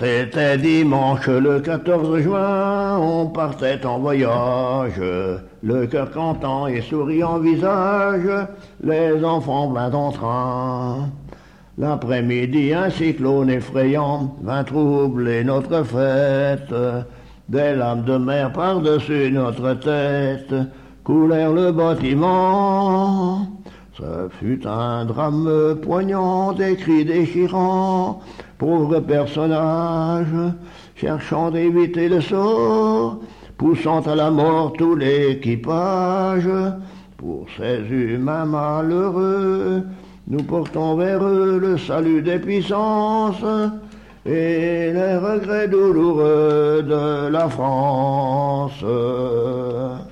C'était dimanche le 14 juin, on partait en voyage, le cœur content et souriant visage, les enfants vinrent en train. L'après-midi, un cyclone effrayant vint troubler notre fête. Des lames de mer par-dessus notre tête coulèrent le bâtiment. Ce fut un drame poignant, des cris déchirants, pauvres personnages, cherchant d'éviter le sort, poussant à la mort tout l'équipage. Pour ces humains malheureux, nous portons vers eux le salut des puissances et les regrets douloureux de la France.